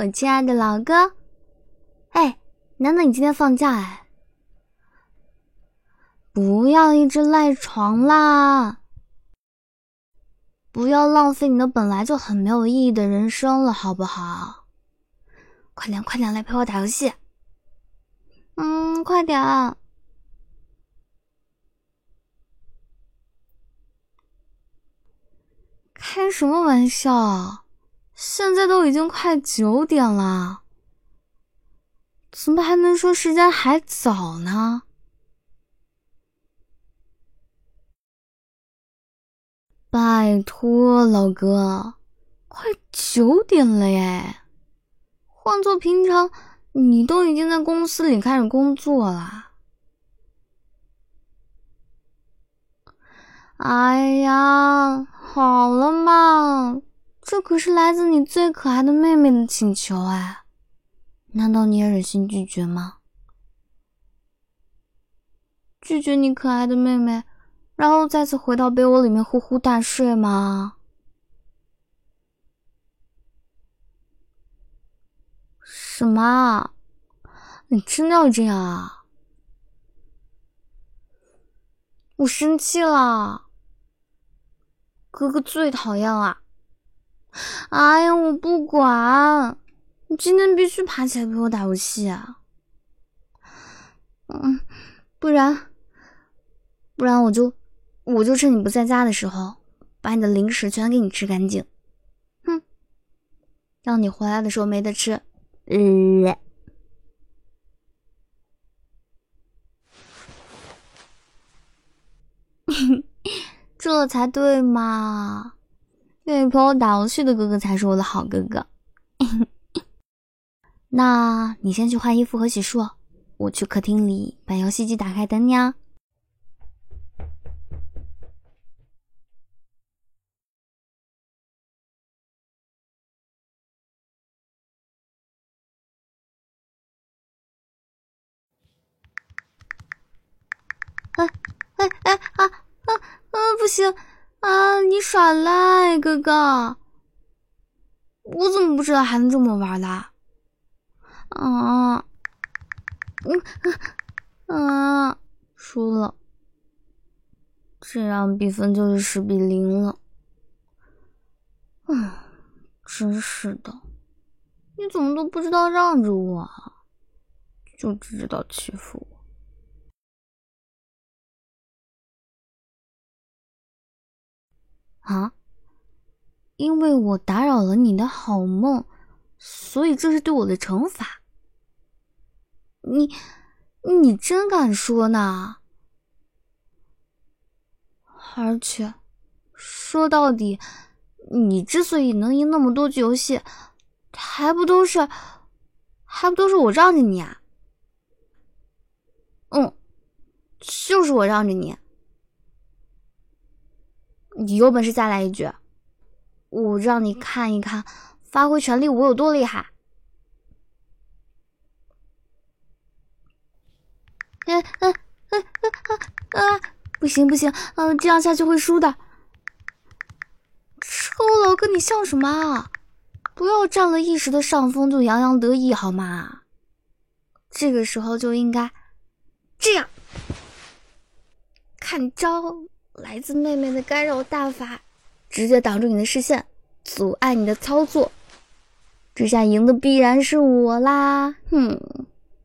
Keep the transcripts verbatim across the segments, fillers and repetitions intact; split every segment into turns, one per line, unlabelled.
我亲爱的老哥。哎，难得你今天放假哎，不要一直赖床啦，不要浪费你的本来就很没有意义的人生了，好不好？快点快点来陪我打游戏。嗯，快点。开什么玩笑，现在都已经快九点了，怎么还能说时间还早呢？拜托老哥，快九点了耶，换做平常你都已经在公司里开始工作了。哎呀，好了嘛，这可是来自你最可爱的妹妹的请求哎，难道你也忍心拒绝吗？拒绝你可爱的妹妹，然后再次回到被窝里面呼呼大睡吗？什么？你真的要这样啊？我生气了，哥哥最讨厌了。哎呀，我不管，你今天必须爬起来陪我打游戏啊！嗯，不然，不然我就我就趁你不在家的时候，把你的零食全给你吃干净。哼，让你回来的时候没得吃。呃，这才对嘛！愿意陪我打游戏的哥哥才是我的好哥哥。那你先去换衣服和洗漱，我去客厅里把游戏机打开等你啊。哎哎哎啊啊啊！不行啊！你耍赖，哥哥！我怎么不知道还能这么玩的？啊，嗯啊，输了，这样比分就是十比零了。嗯，真是的，你怎么都不知道让着我啊，就只知道欺负我。啊？因为我打扰了你的好梦，所以这是对我的惩罚。你，你真敢说呢？而且，说到底，你之所以能赢那么多局游戏，还不都是，还不都是我让着你啊？嗯，就是我让着你。你有本事再来一局，我让你看一看，发挥全力我有多厉害。哎哎哎哎啊！不行不行，嗯、呃，这样下去会输的。臭老哥，你笑什么啊？不要占了一时的上风就洋洋得意好吗？这个时候就应该这样，看招！来自妹妹的干扰大法，直接挡住你的视线，阻碍你的操作。这下赢的必然是我啦！哼，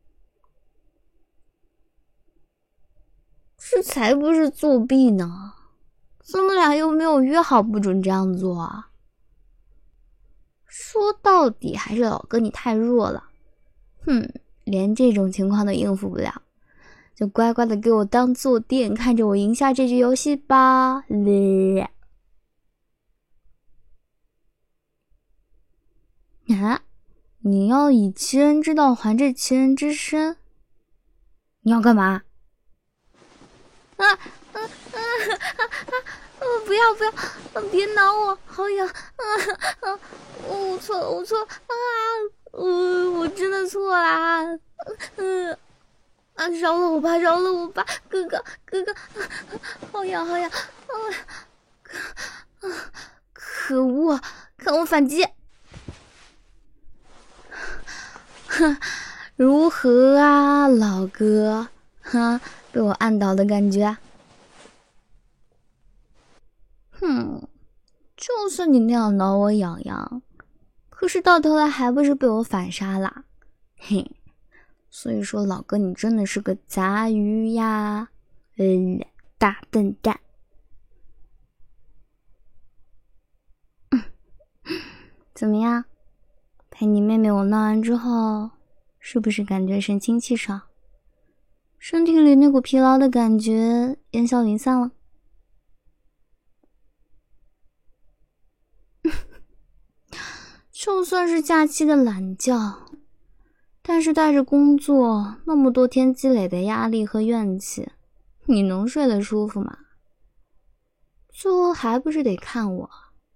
这才不是作弊呢！咱们俩又没有约好不准这样做啊！说到底还是老哥你太弱了，哼，连这种情况都应付不了，就乖乖的给我当坐垫，看着我赢下这局游戏吧。啊，你要以其人之道还治其人之身？你要干嘛？啊啊啊啊啊！不要不要，别挠我，好痒！啊啊！我错了，我错了啊！我我真的错啦！嗯啊，饶了我吧，饶了我吧，哥哥哥哥，好痒好痒！啊，可恶！看我反击！ 如何啊，老哥？哈，被我按倒的感觉？哼，就算你那样挠我痒痒，可是到头来还不是被我反杀啦？嘿，所以说老哥你真的是个杂鱼呀，嗯，大笨蛋。怎么样？陪你妹妹我闹完之后，是不是感觉神清气爽？身体里那股疲劳的感觉烟消云散了？就算是假期的懒觉，但是带着工作那么多天积累的压力和怨气，你能睡得舒服吗？最后还不是得看我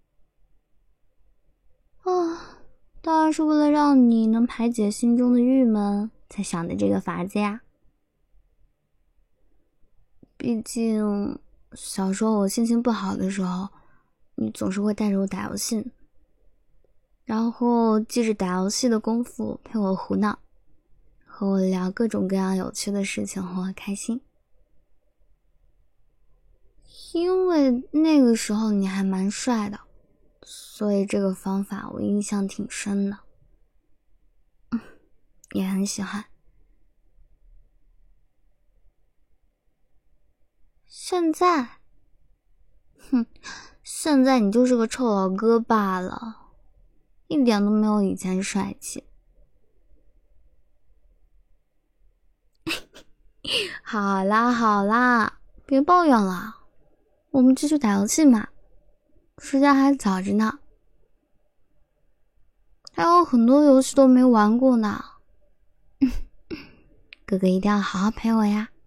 啊！当然是为了让你能排解心中的郁闷才想的这个法子呀。毕竟小时候我心情不好的时候，你总是会带着我打游戏，然后记着打游戏的功夫陪我胡闹，和我聊各种各样有趣的事情，和我开心。因为那个时候你还蛮帅的，所以这个方法我印象挺深的，嗯，也很喜欢。现在，哼，现在你就是个臭老哥罢了，一点都没有以前帅气。好啦好啦，别抱怨了，我们继续打游戏嘛，时间还早着呢，还有很多游戏都没玩过呢。哥哥一定要好好陪我呀。